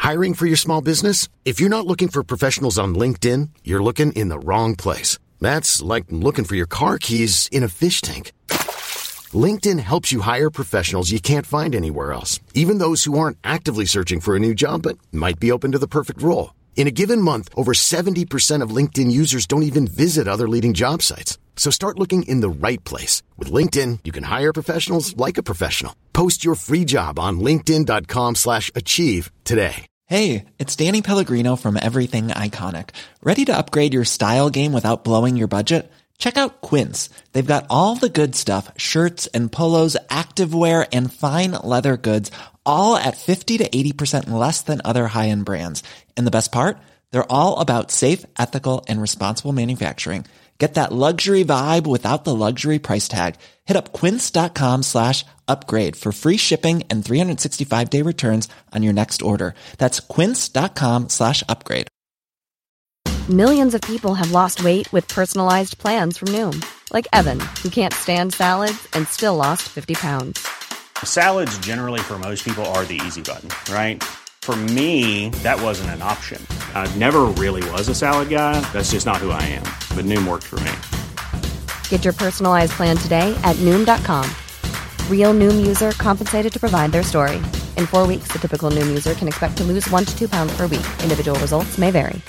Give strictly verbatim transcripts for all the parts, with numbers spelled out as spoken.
Hiring for your small business? If you're not looking for professionals on LinkedIn, you're looking in the wrong place. That's like looking for your car keys in a fish tank. LinkedIn helps you hire professionals you can't find anywhere else, even those who aren't actively searching for a new job but might be open to the perfect role. In a given month, over seventy percent of LinkedIn users don't even visit other leading job sites. So start looking in the right place. With LinkedIn, you can hire professionals like a professional. Post your free job on linkedin.com slash achieve today. Hey, it's Danny Pellegrino from Everything Iconic. Ready to upgrade your style game without blowing your budget? Check out Quince. They've got all the good stuff, shirts and polos, activewear, and fine leather goods, all at fifty to eighty percent less than other high-end brands. And the best part? They're all about safe, ethical, and responsible manufacturing. Get that luxury vibe without the luxury price tag. Hit up quince.com slash upgrade for free shipping and three sixty-five day returns on your next order. That's quince.com slash upgrade. Millions of people have lost weight with personalized plans from Noom. Like Evan, who can't stand salads and still lost fifty pounds. Salads generally for most people are the easy button, right? For me, that wasn't an option. I never really was a salad guy. That's just not who I am. But Noom worked for me. Get your personalized plan today at Noom dot com. Real Noom user compensated to provide their story. In four weeks, the typical Noom user can expect to lose one to two pounds per week. Individual results may vary.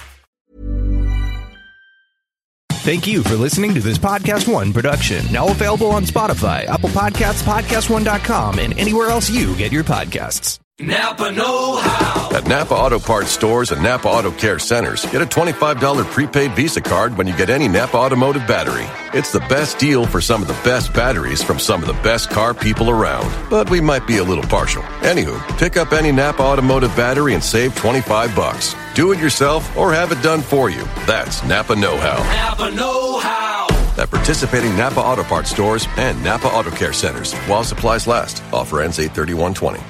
Thank you for listening to this Podcast One production. Now available on Spotify, Apple Podcasts, podcast one dot com, and anywhere else you get your podcasts. Napa know-how. At Napa Auto Parts stores and Napa Auto Care Centers, get a twenty-five dollars prepaid Visa card when you get any Napa automotive battery. It's the best deal for some of the best batteries from some of the best car people around. But we might be a little partial. Anywho, pick up any Napa automotive battery and save twenty-five bucks. Do it yourself or have it done for you. That's Napa know-how. Napa know-how. At participating Napa Auto Parts stores and Napa Auto Care Centers while supplies last. Offer ends eight thirty-one twenty.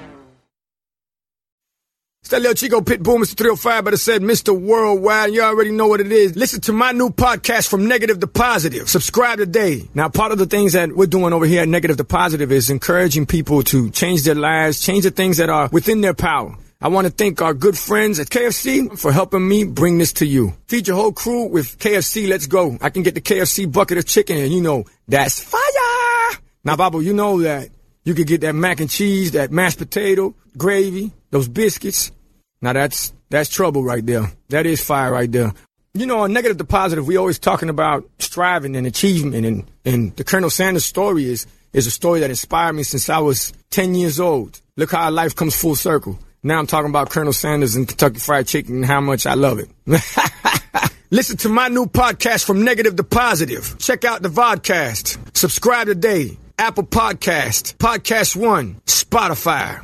It's that little Chico Pitbull, Mister three oh five, but it said Mister Worldwide. You already know what it is. Listen to my new podcast, From Negative to Positive. Subscribe today. Now, part of the things that we're doing over here at Negative to Positive is encouraging people to change their lives, change the things that are within their power. I want to thank our good friends at K F C for helping me bring this to you. Feed your whole crew with K F C. Let's go. I can get the K F C bucket of chicken, and you know, that's fire. Now, Babu, you know that you could get that mac and cheese, that mashed potato, gravy, those biscuits. Now, that's that's trouble right there. That is fire right there. You know, on Negative to Positive, we always talking about striving and achievement, and, and the Colonel Sanders story is, is a story that inspired me since I was ten years old. Look how life comes full circle. Now I'm talking about Colonel Sanders and Kentucky Fried Chicken and how much I love it. Listen to my new podcast, From Negative to Positive. Check out the vodcast. Subscribe today. Apple Podcast, Podcast One, Spotify.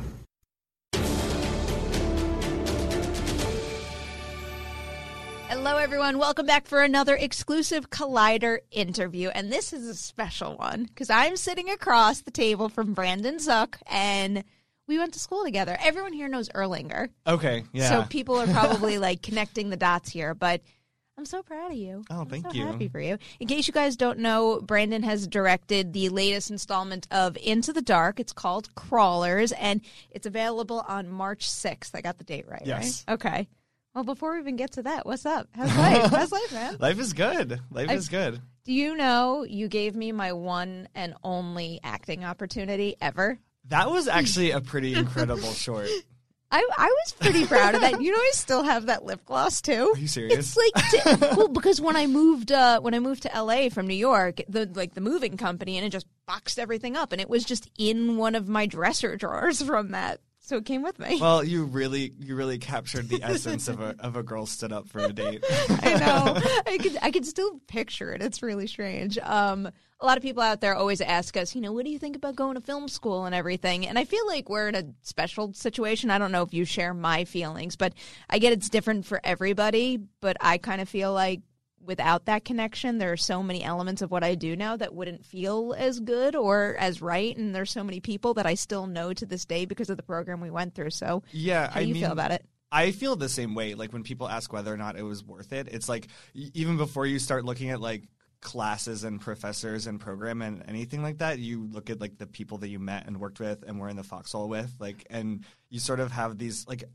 Hello, everyone. Welcome back for another exclusive Collider interview. And this is a special one because I'm sitting across the table from Brandon Zook, and we went to school together. Everyone here knows Erlanger. Okay, yeah. So people are probably like connecting the dots here, but I'm so proud of you. Oh, thank I'm so you. happy for you. In case you guys don't know, Brandon has directed the latest installment of Into the Dark. It's called Crawlers, and it's available on March sixth. I got the date right, yes. right? Okay. Well, before we even get to that, what's up? How's life? How's life, man? Life is good. Life I've, is good. Do you know you gave me my one and only acting opportunity ever? That was actually a pretty incredible short. I I was pretty proud of that. You know, I still have that lip gloss too. Are you serious? It's like t- well, because when I moved uh, when I moved to L A from New York, the like the moving company, and it just boxed everything up, and it was just in one of my dresser drawers from that. So it came with me. Well, you really, you really captured the essence of a of a girl stood up for a date. I know. I could, I could still picture it. It's really strange. Um, a lot of people out there always ask us, you know, what do you think about going to film school and everything? And I feel like we're in a special situation. I don't know if you share my feelings, but I get it's different for everybody. But I kind of feel like without that connection, there are so many elements of what I do now that wouldn't feel as good or as right. And there's so many people that I still know to this day because of the program we went through. So yeah, how do I you mean, feel about it? I feel the same way. Like when people ask whether or not it was worth it, it's like even before you start looking at like classes and professors and program and anything like that, you look at like the people that you met and worked with and were in the foxhole with, like, and you sort of have these like I,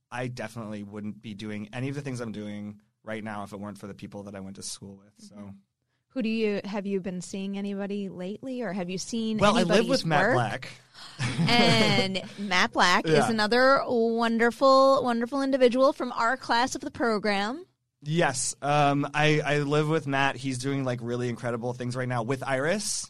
I definitely wouldn't be doing any of the things I'm doing right now if it weren't for the people that I went to school with. So. Mm-hmm. Who do you have you been seeing anybody lately, or have you seen? Well, I anybody's live with work? Matt Black, and Matt Black yeah. is another wonderful, wonderful individual from our class of the program. Yes, um, I I live with Matt. He's doing like really incredible things right now with Iris.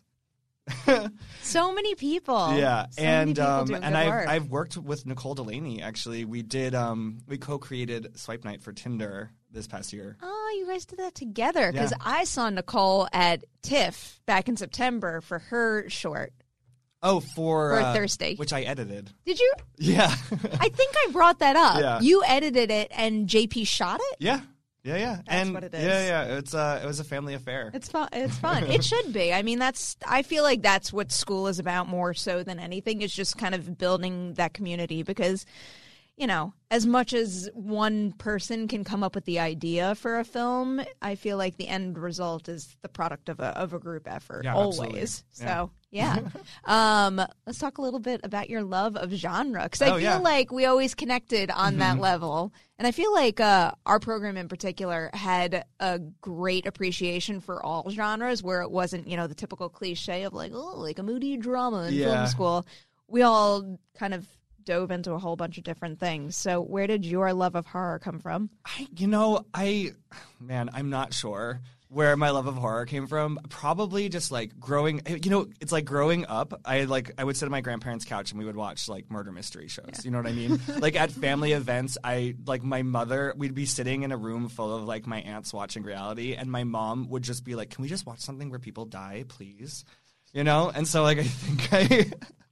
So many people, yeah, so and many people um, doing and good I've work. I've worked with Nicole Delaney. Actually, we did um we co-created Swipe Night for Tinder this past year. Oh, you guys did that together because Yeah. I saw Nicole at TIFF back in September for her short. Oh, for For uh, Thursday, which I edited. Did you? Yeah, I think I brought that up. Yeah. You edited it, and J P shot it. yeah, yeah, yeah. That's and what it is. Yeah, yeah. It's uh, it was a family affair. It's fun. It's fun. It should be. I mean, that's. I feel like that's what school is about more so than anything. It's just kind of building that community because, you know, as much as one person can come up with the idea for a film, I feel like the end result is the product of a of a group effort. Yeah, always. absolutely. So yeah. um, let's talk a little bit about your love of genre because I Oh, feel yeah. like we always connected on Mm-hmm. that level, and I feel like uh, our program in particular had a great appreciation for all genres, where it wasn't, you know, the typical cliche of like, oh, like a moody drama in Yeah. film school. We all kind of dove into a whole bunch of different things. So where did your love of horror come from? I, you know, I, man, I'm not sure where my love of horror came from. Probably just like growing, you know, it's like growing up. I like, I would sit on my grandparents' couch and we would watch like murder mystery shows. Yeah. You know what I mean? Like at family events, I like my mother, we'd be sitting in a room full of like my aunts watching reality, and my mom would just be like, "Can we just watch something where people die, please?" You know? And so like, I think I.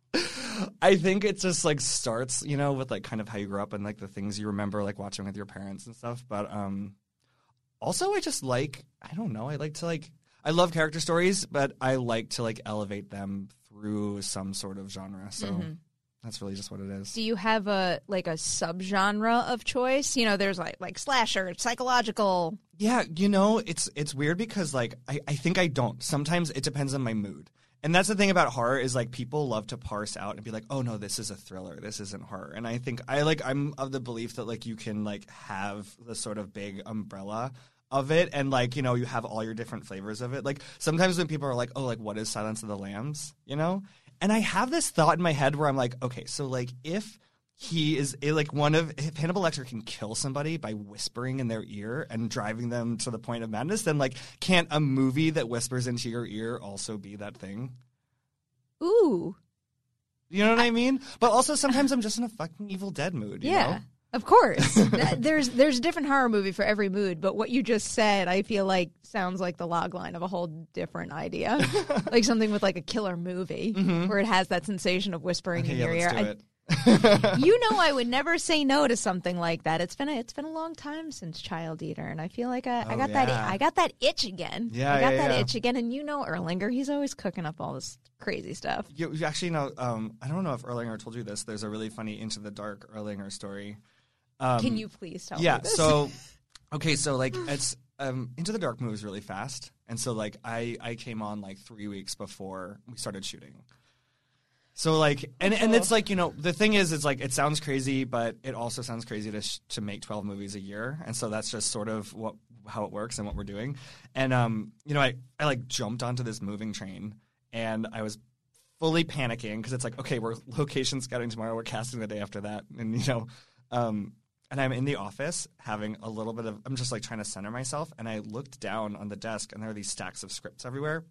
I think it just like starts, you know, with like kind of how you grew up and like the things you remember like watching with your parents and stuff. But um, also I just like, I don't know, I like to like, I love character stories, but I like to like elevate them through some sort of genre. So Mm-hmm. that's really just what it is. Do you have a like a subgenre of choice? You know, there's like like slasher, psychological. Yeah, you know, it's it's weird because like I, I think I don't. Sometimes it depends on my mood. And that's the thing about horror is like people love to parse out and be like, "Oh no, this is a thriller. This isn't horror." And I think I like I'm of the belief that like you can like have the sort of big umbrella of it, and like, you know, you have all your different flavors of it. Like sometimes when people are like, "Oh, like what is Silence of the Lambs?" You know? And I have this thought in my head where I'm like, "Okay, so like if he is like one of if Hannibal Lecter can kill somebody by whispering in their ear and driving them to the point of madness, then like can't a movie that whispers into your ear also be that thing?" Ooh. You know what I mean? But also sometimes I'm just in a fucking Evil Dead mood. You Yeah. know? Of course. That- there's there's a different horror movie for every mood, but what you just said, I feel like sounds like the log line of a whole different idea. Like something with like a killer movie where it has that sensation of whispering Okay, in yeah, your let's ear. do I- it. You know, I would never say no to something like that. It's been a, it's been a long time since Child Eater, and I feel like I, I Oh, got that yeah. I got that itch again. Yeah, I got yeah, that yeah. itch again. And you know, Erlinger, he's always cooking up all this crazy stuff. You, you actually know, um, I don't know if Erlinger told you this. There's a really funny Into the Dark Erlinger story. Um, Can you please tell yeah, me this? so, okay, so like it's um, Into the Dark moves really fast. And so like I, I came on like three weeks before we started shooting. So like, and, and it's like, you know, the thing is, it's like, it sounds crazy, but it also sounds crazy to sh- to make twelve movies a year. And so that's just sort of what how it works and what we're doing. And, um, you know, I, I like jumped onto this moving train and I was fully panicking because it's like, okay, we're location scouting tomorrow. We're casting the day after that. And, you know, um, and I'm in the office having a little bit of, I'm just like trying to center myself. And I looked down on the desk and there are these stacks of scripts everywhere.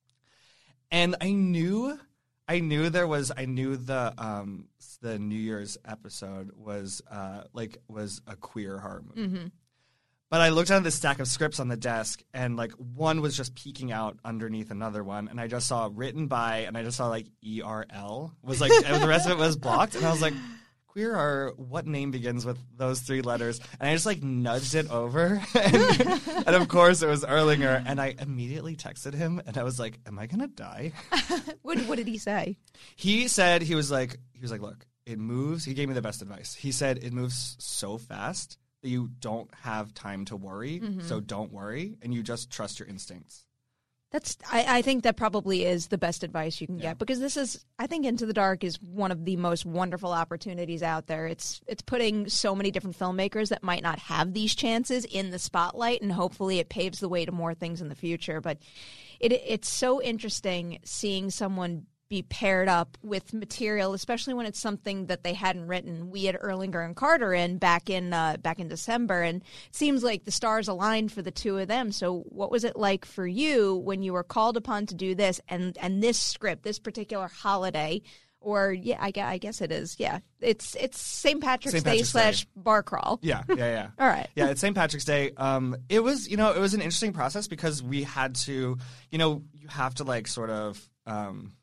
And I knew... I knew there was. I knew the um, the New Year's episode was uh, like was a queer horror movie. Mm-hmm. But I looked at the stack of scripts on the desk, and like one was just peeking out underneath another one, and I just saw written by, and I just saw like E R L was like, and the rest of it was blocked, and I was like, queer horror, what name begins with those three letters? And I just like nudged it over, and, and of course it was Erlinger, and I immediately texted him, and I was like, am I gonna die? what what did he say? He said, he was like, he was like, look, it moves. He gave me the best advice. He said, it moves so fast that you don't have time to worry. Mm-hmm. So don't worry. And you just trust your instincts. That's. I, I think that probably is the best advice you can Yeah. get, because this is. I think Into the Dark is one of the most wonderful opportunities out there. It's it's putting so many different filmmakers that might not have these chances in the spotlight, and hopefully it paves the way to more things in the future. But it it's so interesting seeing someone be paired up with material, especially when it's something that they hadn't written. We had Erlinger and Carter in back in uh, back in December, and it seems like the stars aligned for the two of them. So what was it like for you when you were called upon to do this and, and this script, this particular holiday, or yeah, I, gue- I guess it is, yeah. It's it's Saint Patrick's, Saint Day Patrick's slash Day. bar crawl. Yeah, yeah, yeah. All right. Yeah, it's Saint Patrick's Day. Um, it was, you know, it was an interesting process because we had to, you know, you have to like sort of, um,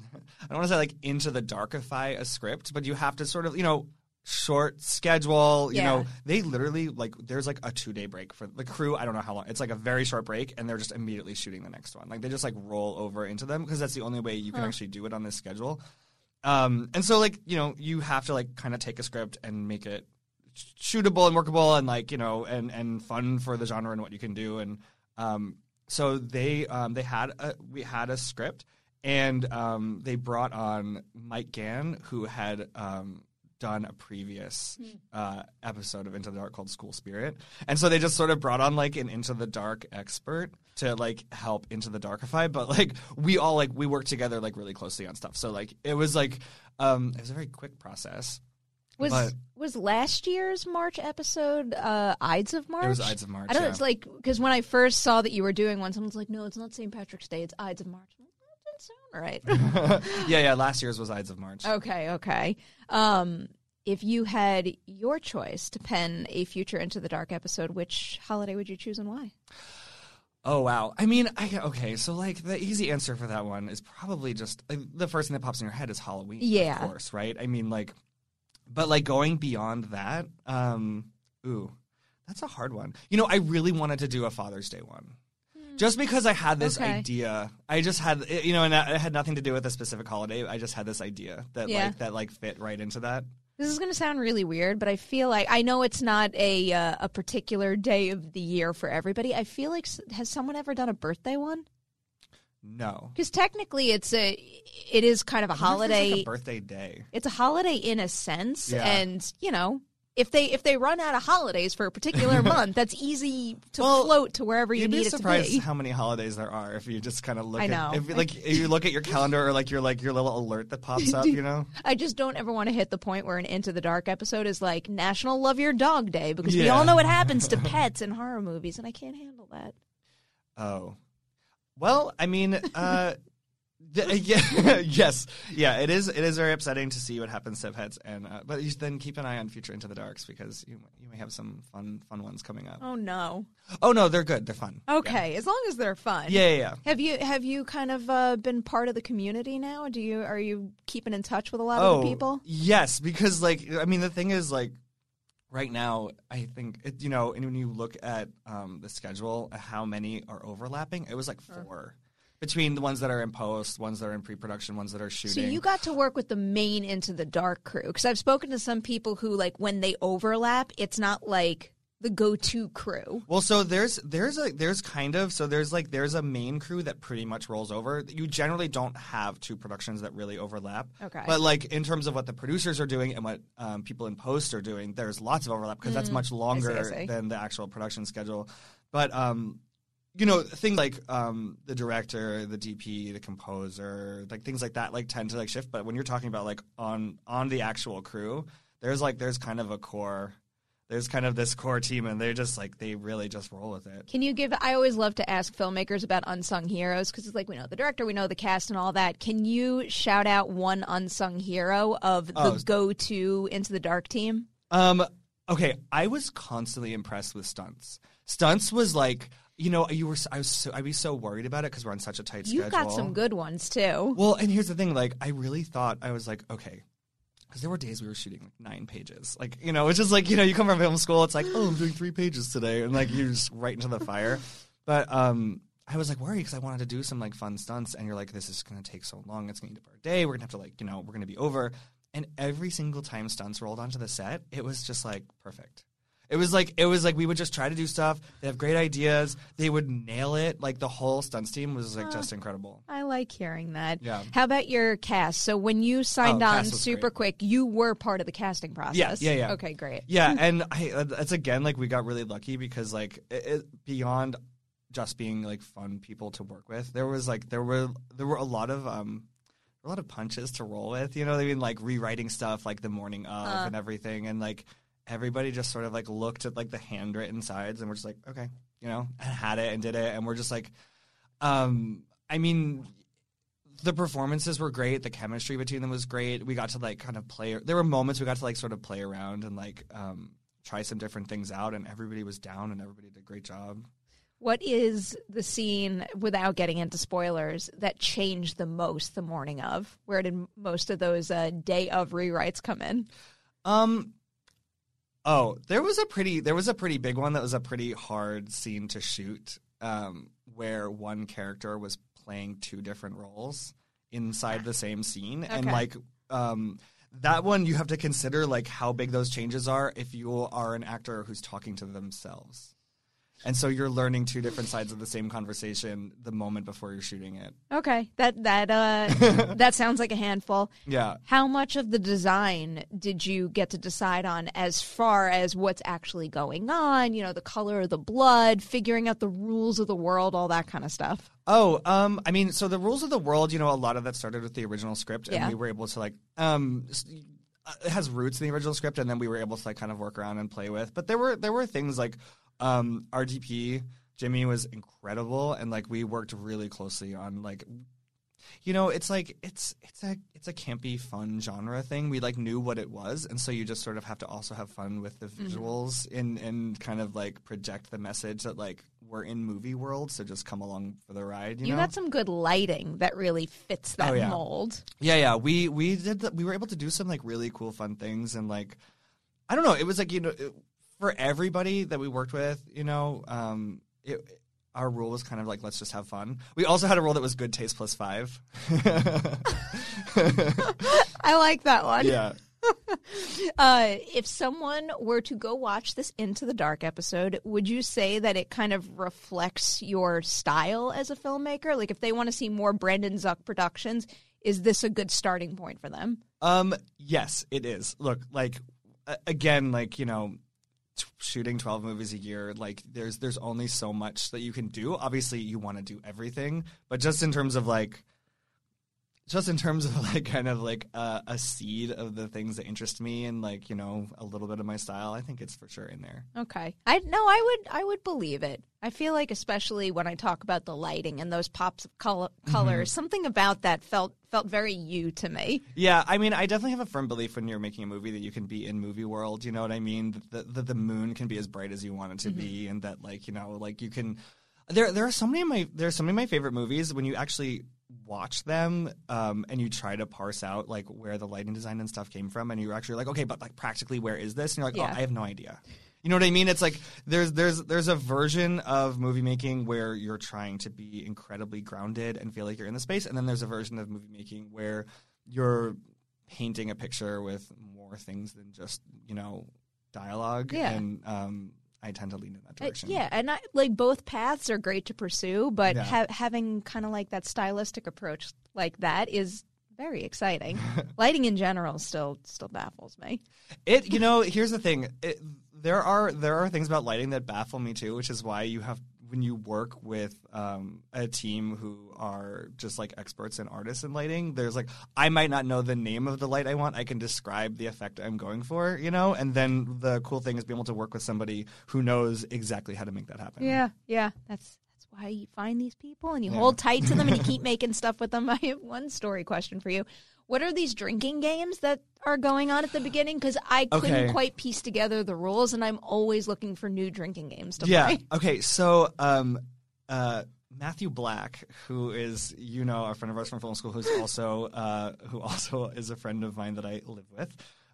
I don't want to say like into the darkify a script, but you have to sort of, you know, short schedule, you Yeah. know, they literally like, there's like a two day break for the crew. I don't know how long. It's like a very short break and they're just immediately shooting the next one. Like they just like roll over into them because that's the only way you can Huh. actually do it on this schedule. Um, and so like, you know, you have to like kind of take a script and make it shootable and workable and like, you know, and, and fun for the genre and what you can do. And, um, so they, um, they had a, we had a script. And um, they brought on Mike Gann, who had um, done a previous uh, episode of Into the Dark called School Spirit. And so they just sort of brought on like an Into the Dark expert to like help Into the Darkify. But like we all like we worked together like really closely on stuff. So like it was like um, it was a very quick process. Was But- was last year's March episode uh, Ides of March? It was Ides of March, I don't know. yeah. It's like because when I first saw that you were doing one, someone's like, "No, it's not Saint Patrick's Day. It's Ides of March." I'm like, that doesn't sound right. yeah, yeah. Last year's was Ides of March. Okay, okay. Um, if you had your choice to pen a future Into the Dark episode, which holiday would you choose and why? Oh, wow. I mean, I, okay, so, like, the easy answer for that one is probably just, like, the first thing that pops in your head is Halloween, Yeah. of course, right? I mean, like, but, like, going beyond that, um, ooh, that's a hard one. You know, I really wanted to do a Father's Day one. Just because I had this Okay. idea, I just had, you know, and it had nothing to do with a specific holiday. I just had this idea that, Yeah. like, that, like, fit right into that. This is going to sound really weird, but I feel like I know it's not a uh, a particular day of the year for everybody. I feel like s- has someone ever done a birthday one? No. Because technically, it's a it is kind of a I wonder if there's, holiday. like, a birthday day. It's a holiday in a sense, Yeah. and you know, if they if they run out of holidays for a particular month, that's easy to Well, float to wherever you You'd need be it to surprised be. how many holidays there are if you just kind of look I at know. if like if you look at your calendar or like your like your little alert that pops up, you know. I just don't ever want to hit the point where an Into the Dark episode is like National Love Your Dog Day, because we Yeah. all know what happens to pets in horror movies, and I can't handle that. Oh. Well, I mean, uh th- yeah, yes. Yeah, it is it is very upsetting to see what happens to pets and uh, but you then keep an eye on future Into the Darks because you you may have some fun fun ones coming up. Oh no. Oh no, they're good. They're fun. Okay, as long as they're fun. Yeah, yeah, yeah. Have you have you kind of uh, been part of the community now? Do you are you keeping in touch with a lot oh, of the people? Yes, because like I mean the thing is like right now I think it, you know and when you look at um, the schedule, how many are overlapping? It was like four between the ones that are in post, ones that are in pre-production, ones that are So shooting. you got to work with the main Into the Dark crew, because I've spoken to some people who like when they overlap, it's not like the go-to crew. Well, so there's there's a there's kind of so there's like there's a main crew that pretty much rolls over. You generally don't have two productions that really overlap. Okay. But like in terms of what the producers are doing and what um, people in post are doing, there's lots of overlap because that's Mm, much I see, longer I see. than the actual production schedule. But um, you know, things like um, the director, the D P, the composer, like things like that, like tend to like shift. But when you're talking about like on on the actual crew, there's like there's kind of a core. There's kind of this core team, and they're just like they really just roll with it. Can you give? I always love to ask filmmakers about unsung heroes, because it's like we know the director, we know the cast, and all that. Can you shout out one unsung hero of the Oh. go-to Into the Dark team? Um. Okay, I was constantly impressed with stunts. Stunts was like, you know, you were. I was. So, I'd be so worried about it because we're on such a tight You've schedule. got some good ones too. Well, and here's the thing. Like, I really thought I was like, okay. Because there were days we were shooting like nine pages. Like, you know, it's just like, you know, you come from film school, it's like, oh, I'm doing three pages today. And like, you're just right into the fire. But um, I was like worried because I wanted to do some like fun stunts. And you're like, this is going to take so long. It's going to eat up our day. We're going to have to like, you know, we're going to be over. And every single time stunts rolled onto the set, it was just like perfect. It was like it was like we would just try to do stuff. They have great ideas. They would nail it. Like the whole stunts team was like uh, just incredible. I like hearing that. Yeah. How about your cast? So when you signed oh, on super great. quick, you were part of the casting process. Yeah, yeah, yeah. Okay, great. Yeah, and I, it's again like we got really lucky because like it, it, beyond just being like fun people to work with, there was like there were there were a lot of um a lot of punches to roll with. You know what I mean? Like rewriting stuff like the morning of uh. and everything, and like. Everybody just sort of like looked at like the handwritten sides and we're just like, okay, you know, and had it and did it. And we're just like, um, I mean, the performances were great. The chemistry between them was great. We got to like kind of play. There were moments we got to like sort of play around and like um, try some different things out. And everybody was down and everybody did a great job. What is the scene, without getting into spoilers, that changed the most the morning of? Where did most of those uh, day of rewrites come in? Um. Oh, there was a pretty there was a pretty big one that was a pretty hard scene to shoot, um, where one character was playing two different roles inside the same scene, okay. and like um, that one you have to consider like how big those changes are if you are an actor who's talking to themselves. And so you're learning two different sides of the same conversation the moment before you're shooting it. Okay, that that uh, that sounds like a handful. Yeah. How much of the design did you get to decide on as far as what's actually going on? You know, the color of the blood, figuring out the rules of the world, all that kind of stuff. Oh, um, I mean, so the rules of the world, you know, a lot of that started with the original script, and yeah. we were able to like. Um, it has roots in the original script, and then we were able to like kind of work around and play with. But there were there were things like. Um, R D P, Jimmy was incredible, and like we worked really closely on like, you know, it's like it's it's a it's a campy, fun genre thing. We like knew what it was, and so you just sort of have to also have fun with the visuals mm-hmm. and and kind of like project the message that like we're in movie world, so just come along for the ride. You, you know? got some good lighting that really fits that oh, yeah. mold. Yeah, yeah, we we did the, we were able to do some like really cool, fun things, and like I don't know, it was like you know. It, For everybody that we worked with, you know, um, it, our rule was kind of like, let's just have fun. We also had a rule that was good taste plus five. I like that one. Yeah. uh, if someone were to go watch this Into the Dark episode, would you say that it kind of reflects your style as a filmmaker? Like if they want to see more Brendan Zuck productions, is this a good starting point for them? Um, yes, it is. Look, like, again, like, you know, shooting twelve movies a year, like there's there's only so much that you can do. Obviously you want to do everything, but just in terms of like just in terms of like kind of like uh, a seed of the things that interest me and like, you know, a little bit of my style, I think it's for sure in there. Okay. I no, I would I would believe it. I feel like especially when I talk about the lighting and those pops of color, colors, mm-hmm. something about that felt felt very you to me. Yeah, I mean, I definitely have a firm belief when you're making a movie that you can be in movie world, you know what I mean? That the, the moon can be as bright as you want it to mm-hmm. be, and that like, you know, like you can there there are so many of my there are so many of my favorite movies when you actually watch them um, and you try to parse out like where the lighting design and stuff came from, and you're actually like, okay, but like practically where is this? And you're like, yeah. oh, I have no idea. You know what I mean? It's like there's there's there's a version of movie making where you're trying to be incredibly grounded and feel like you're in the space, and then there's a version of movie making where you're painting a picture with more things than just, you know, dialogue. Yeah. And um, I tend to lean in that direction. Uh, yeah, and I, like both paths are great to pursue, but Yeah. ha- having kind of like that stylistic approach like that is very exciting. Lighting in general still still baffles me. It, you know, here's the thing. It, there are there are things about lighting that baffle me too, which is why you have when you work with um, a team who are just like experts and artists in lighting. There's like I might not know the name of the light I want. I can describe the effect I'm going for, you know. And then the cool thing is being able to work with somebody who knows exactly how to make that happen. Yeah, yeah, that's. Why you find these people and you Yeah. hold tight to them and you keep making stuff with them. I have one story question for you. What are these drinking games that are going on at the beginning? Because I couldn't Okay. quite piece together the rules, and I'm always looking for new drinking games to yeah. play. Okay. So um, uh, Matthew Black, who is you know a friend of ours from film school, who's also uh, who also is a friend of mine that I live with.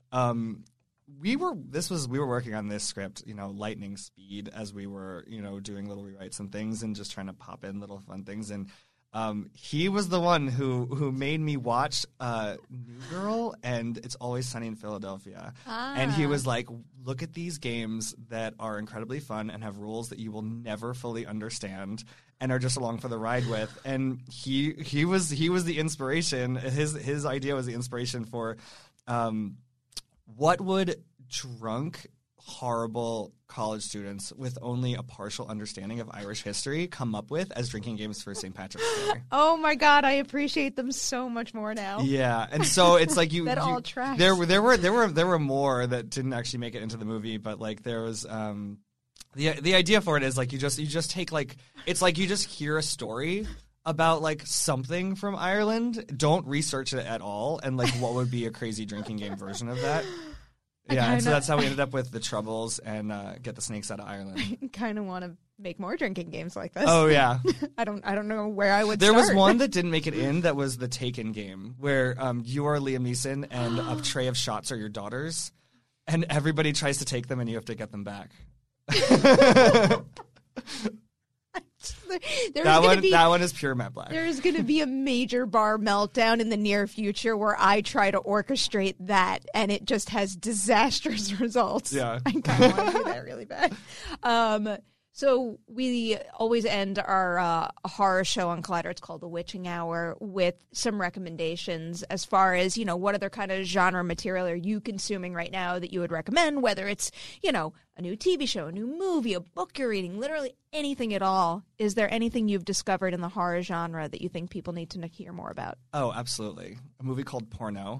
Um, We were this was we were working on this script, you know, lightning speed as we were, you know, doing little rewrites and things and just trying to pop in little fun things. And Um, he was the one who, who made me watch uh, New Girl and It's Always Sunny in Philadelphia. Ah. And he was like, look at these games that are incredibly fun and have rules that you will never fully understand and are just along for the ride with. And he he was he was the inspiration. His his idea was the inspiration for um, what would drunk, horrible college students with only a partial understanding of Irish history come up with as drinking games for Saint Patrick's Day. Oh my God, I appreciate them so much more now. Yeah, and so it's like you that you, all tracks. There were there were there were there were more that didn't actually make it into the movie, but like there was um, the the idea for it is like you just you just take like it's like you just hear a story about like something from Ireland, don't research it at all, and like what would be a crazy drinking game version of that. Yeah, and so that's how we ended up with the Troubles and uh, Get the Snakes Out of Ireland. I kind of want to make more drinking games like this. Oh yeah, I don't. I don't know where I would. There start. was one that didn't make it in. That was the Taken game, where um, you are Liam Neeson and a tray of shots are your daughters, and everybody tries to take them, and you have to get them back. that one, be, that one is pure Matt Black. There's going to be a major bar meltdown in the near future where I try to orchestrate that, and it just has disastrous results. Yeah, I kind of want to do that really bad. Um, so we always end our uh, horror show on Collider. It's called The Witching Hour, with some recommendations as far as, you know, what other kind of genre material are you consuming right now that you would recommend, whether it's, you know, a new T V show, a new movie, a book you're reading, literally anything at all. Is there anything you've discovered in the horror genre that you think people need to hear more about? Oh, absolutely. A movie called Porno.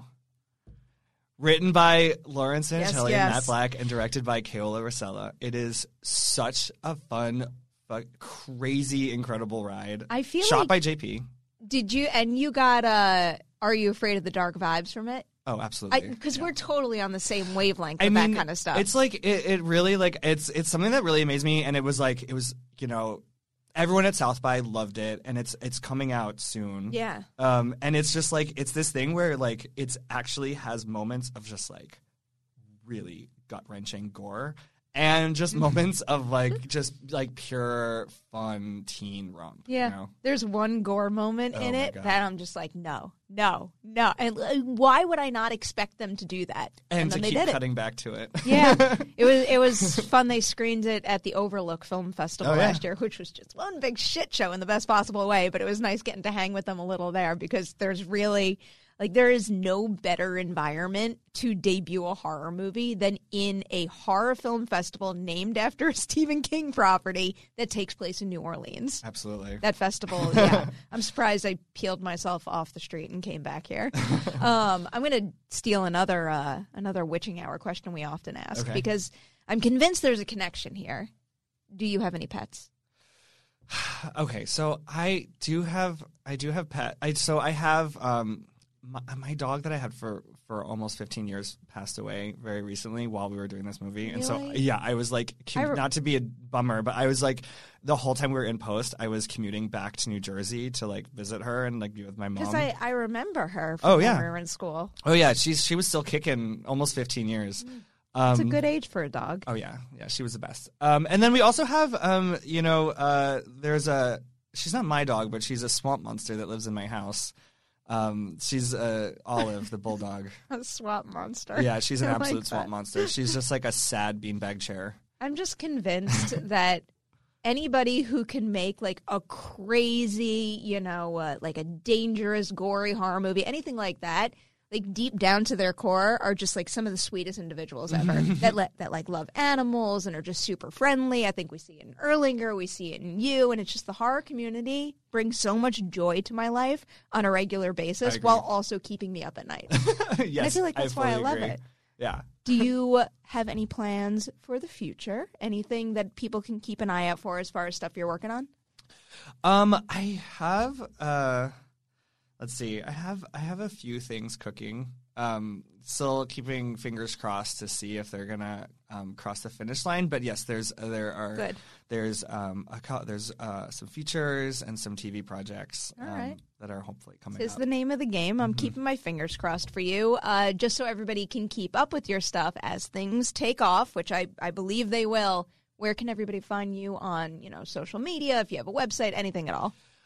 Written by Lawrence Sanatelli yes, and yes. Matt Black and directed by Keola Rosella. It is such a fun, fu- crazy, incredible ride. I feel Shot like, by J P. Did you, and you got, uh, Are You Afraid of the Dark vibes from it? Oh, absolutely. Because yeah. we're totally on the same wavelength with I mean, that kind of stuff. It's like, it, it really, like, it's it's something that really amazed me, and it was like, it was, you know, everyone at South by loved it, and it's it's coming out soon. Yeah. Um, and it's just like, it's this thing where, like, it's actually has moments of just, like, really gut-wrenching gore, and just moments of, like, just, like, pure, fun teen romp. Yeah. You know? There's one gore moment Oh in my it God. that I'm just like, no, no, no. And uh, why would I not expect them to do that? And, And, to then they keep did cutting back to it. it. Yeah. It was it was fun. They screened it at the Overlook Film Festival Oh, yeah. last year, which was just one big shit show in the best possible way. But it was nice getting to hang with them a little there, because there's really, like, there is no better environment to debut a horror movie than in a horror film festival named after a Stephen King property that takes place in New Orleans. Absolutely. That festival, yeah. I'm surprised I peeled myself off the street and came back here. Um, I'm going to steal another uh, another Witching Hour question we often ask, Okay. because I'm convinced there's a connection here. Do you have any pets? Okay, so I do have I do have pet. I so I have um my, my dog that I had for for almost fifteen years passed away very recently while we were doing this movie. And so Really? yeah, I was like com- I re- not to be a bummer, but I was like the whole time we were in post, I was commuting back to New Jersey to like visit her and like be with my mom. Because I, I remember her from Oh, yeah. when we were in school. Oh yeah, she's she was still kicking almost fifteen years. Um, It's a good age for a dog. Oh yeah, yeah, she was the best. Um, and then we also have, um, you know, uh, there's a. She's not my dog, but she's a swamp monster that lives in my house. Um, she's uh, Olive, the bulldog. A swamp monster. Yeah, she's an I like absolute that. swamp monster. She's just like a sad beanbag chair. I'm just convinced that anybody who can make like a crazy, you know, uh, like a dangerous, gory horror movie, anything like that, like deep down to their core, are just like some of the sweetest individuals ever. that le- that like love animals and are just super friendly. I think we see it in Erlinger, we see it in you, and it's just the horror community brings so much joy to my life on a regular basis, agree. while also keeping me up at night. Yes, I feel like that's why I fully love agree. it. Yeah. Do you have any plans for the future? Anything that people can keep an eye out for as far as stuff you're working on? Um, I have. Uh, let's see. I have. I have a few things cooking. Um, still keeping fingers crossed to see if they're gonna um, cross the finish line. But yes, there's uh, there are Good. there's um a, co- there's uh, some features and some T V projects All um, right. that are hopefully coming Is out. the name of the game. I'm keeping my fingers crossed for you, uh, just so everybody can keep up with your stuff as things take off, which I, I believe they will. Where can everybody find you on, you know, social media, if you have a website, anything at all?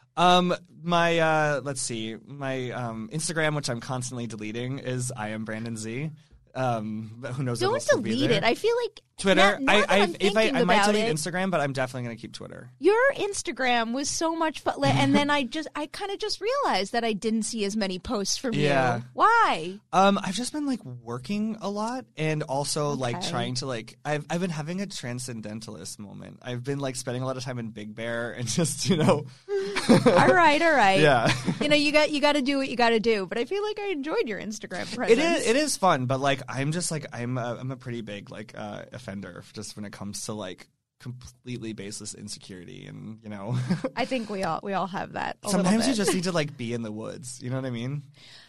Um, my uh, let's see, my um Instagram, which I'm constantly deleting, is I am Brandon Z. Um, but who knows? Don't if it'll delete be there. it. I feel like Twitter. Now, now I, that I I'm if I, thinking I might about delete it, Instagram, but I'm definitely gonna keep Twitter. Your Instagram was so much fun, and then I just, I kind of just realized that I didn't see as many posts from Yeah. you. Why? Um, I've just been like working a lot, and also like Okay. trying to like I've I've been having a transcendentalist moment. I've been like spending a lot of time in Big Bear and just you know. all right, all right. Yeah. You know, you got you got to do what you got to do. But I feel like I enjoyed your Instagram presence. It is it is fun, but like I'm just like I'm a, I'm a pretty big like uh, offender just when it comes to like completely baseless insecurity, and you know. I think we all we all have that. A Sometimes little you bit. just need to like be in the woods. You know what I mean?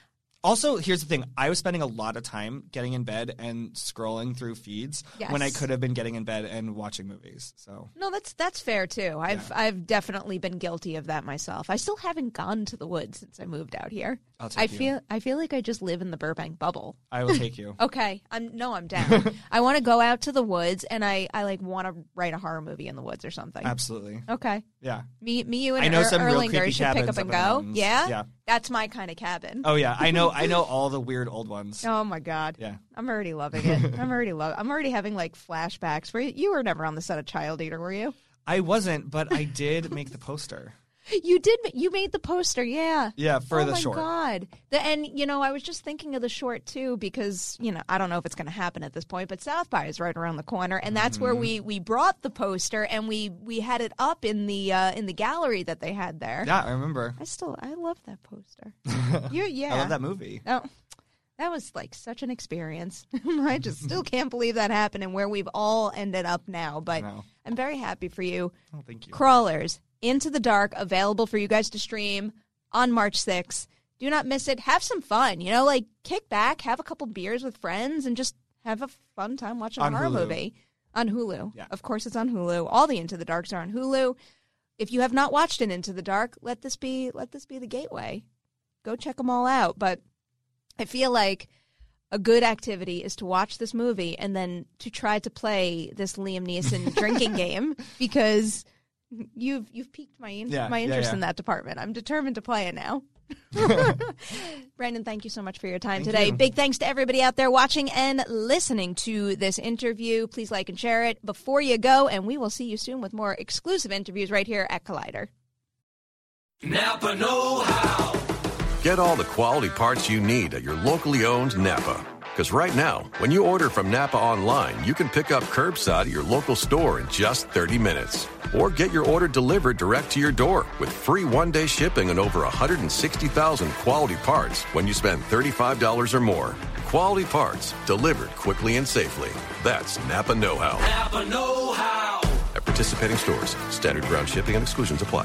Also, here's the thing. I was spending a lot of time getting in bed and scrolling through feeds Yes. when I could have been getting in bed and watching movies. So No, that's that's fair too. I've Yeah. I've definitely been guilty of that myself. I still haven't gone to the woods since I moved out here. I'll take I you. feel I feel like I just live in the Burbank bubble. I will take you. Okay, I'm no, I'm down. I want to go out to the woods, and I, I like want to write a horror movie in the woods or something. Absolutely. Okay, Yeah. me, me, you, and I know Er- some real Erlinger creepy should pick cabins up and up in the go. mountains. Yeah, Yeah. that's my kind of cabin. Oh yeah. I know. I know all the weird old ones. Oh my god. Yeah. I'm already loving it. I'm already love. I'm already having like flashbacks. Where you were never on the set of Child Eater, were you? I wasn't, but I did make the poster. You did. ma- You made the poster, yeah. Yeah, for oh the my short. God. The, and, you know, I was just thinking of the short, too, because, you know, I don't know if it's going to happen at this point, but South by is right around the corner, and that's Mm-hmm. where we, we brought the poster, and we, we had it up in the uh, in the gallery that they had there. Yeah, I remember. I still, I love that poster. you yeah. I love that movie. Oh, that was, like, such an experience. I just still can't believe that happened and where we've all ended up now, but know. I'm very happy for you. Oh, thank you. Crawlers, Into the Dark, available for you guys to stream on March sixth. Do not miss it. Have some fun. You know, like, kick back, have a couple beers with friends, and just have a fun time watching On a horror Hulu. movie. On Hulu. Yeah. Of course, it's on Hulu. All the Into the Darks are on Hulu. If you have not watched an Into the Dark, let this be let this be the gateway. Go check them all out. But I feel like a good activity is to watch this movie and then to try to play this Liam Neeson drinking game, because you've you've piqued my in- Yeah, my yeah, interest yeah. in that department. I'm determined to play it now. Brandon, thank you so much for your time Thank today. you. Big thanks to everybody out there watching and listening to this interview. Please like and share it before you go, and we will see you soon with more exclusive interviews right here at Collider. Napa Know How. Get all the quality parts you need at your locally owned Napa. Because right now, when you order from Napa online, you can pick up curbside at your local store in just thirty minutes. Or get your order delivered direct to your door with free one-day shipping and over one hundred sixty thousand quality parts when you spend thirty-five dollars or more. Quality parts delivered quickly and safely. That's Napa Know-How. Napa Know How. At participating stores, standard ground shipping and exclusions apply.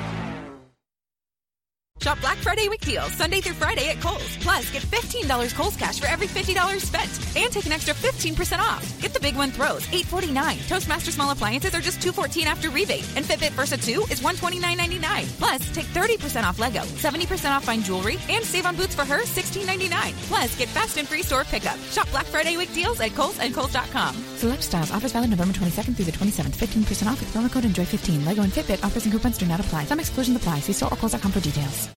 Shop Black Friday week deals Sunday through Friday at Kohl's. Plus, get fifteen dollars Kohl's cash for every fifty dollars spent. And take an extra fifteen percent off. Get the big one throws, eight forty-nine. Toastmaster small appliances are just two fourteen after rebate. And Fitbit Versa two is one twenty-nine ninety-nine. Plus, take thirty percent off Lego, seventy percent off fine jewelry, and save on boots for her, sixteen ninety-nine. Plus, get fast and free store pickup. Shop Black Friday week deals at Kohl's and Kohl's dot com. Select styles. Offers valid November twenty-second through the twenty-seventh. fifteen percent off with promo code enjoy fifteen. Lego and Fitbit offers and coupons do not apply. Some exclusions apply. See store or Kohl's dot com for details.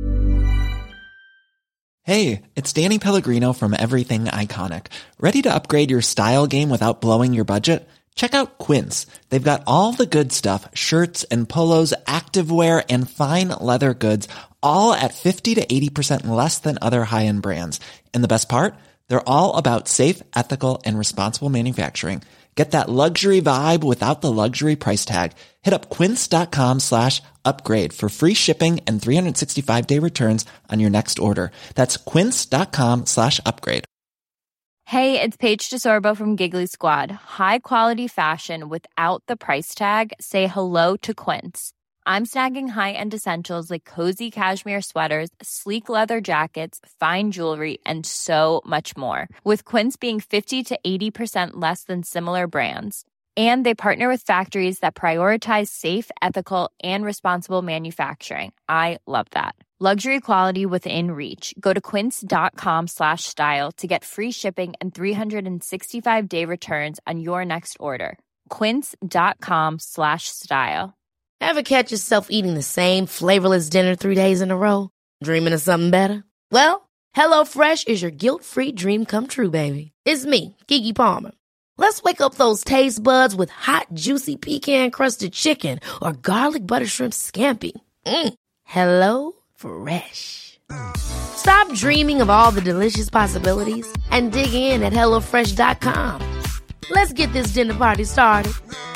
Hey, it's Danny Pellegrino from Everything Iconic. Ready to upgrade your style game without blowing your budget? Check out Quince. They've got all the good stuff, shirts and polos, activewear, and fine leather goods, all at fifty to eighty percent less than other high-end brands. And the best part? They're all about safe, ethical, and responsible manufacturing. Get that luxury vibe without the luxury price tag. Hit up quince.com slash upgrade for free shipping and three sixty-five day returns on your next order. That's quince.com slash upgrade. Hey, it's Paige DeSorbo from Giggly Squad. High quality fashion without the price tag. Say hello to Quince. I'm snagging high-end essentials like cozy cashmere sweaters, sleek leather jackets, fine jewelry, and so much more. With Quince being fifty to eighty percent less than similar brands. And they partner with factories that prioritize safe, ethical, and responsible manufacturing. I love that. Luxury quality within reach. Go to quince.com slash style to get free shipping and three sixty-five day returns on your next order. Quince.com slash style. Ever catch yourself eating the same flavorless dinner three days in a row? Dreaming of something better? Well, HelloFresh is your guilt-free dream come true, baby. It's me, Keke Palmer. Let's wake up those taste buds with hot, juicy pecan-crusted chicken or garlic butter shrimp scampi. Mm. Hello Fresh. Stop dreaming of all the delicious possibilities and dig in at hello fresh dot com. Let's get this dinner party started.